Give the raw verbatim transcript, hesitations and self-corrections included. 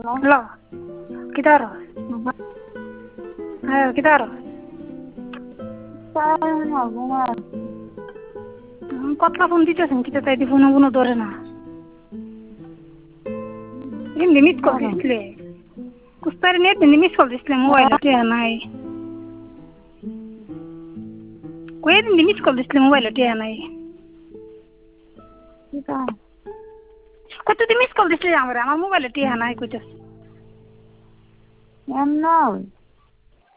Halo, kita harus. Ayo, kita harus. Kotla phone দিতেছেন kita তাই phone phone ধরে না in limit কল দিছিলে কুস্তার নেট limit কল দিছিলে মোবাইল তে নাই কই দিন limit কল দিছিলে মোবাইল তে নাই কত দিন মিস কল দিছিলে আমরা আমার মোবাইল তে নাই কইতাছ এম না